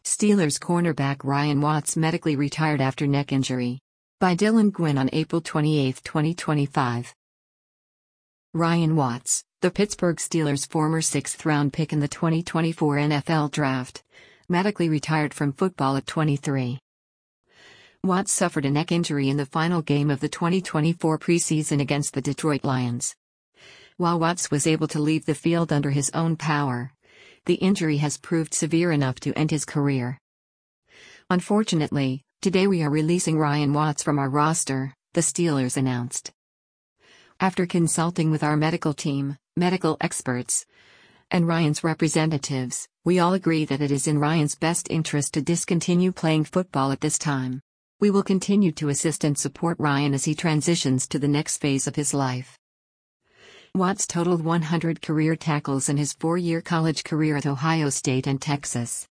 Steelers cornerback Ryan Watts medically retired after neck injury. By Dylan Gwynn on April 28, 2025. Ryan Watts, the Pittsburgh Steelers' former sixth-round pick in the 2024 NFL Draft, medically retired from football at 23. Watts suffered a neck injury in the final game of the 2024 preseason against the Detroit Lions. While Watts was able to leave the field under his own power, the injury has proved severe enough to end his career. Unfortunately, today we are releasing Ryan Watts from our roster, the Steelers announced. After consulting with our medical team, medical experts, and Ryan's representatives, we all agree that it is in Ryan's best interest to discontinue playing football at this time. We will continue to assist and support Ryan as he transitions to the next phase of his life. Watts totaled 100 career tackles in his 4-year college career at Ohio State and Texas.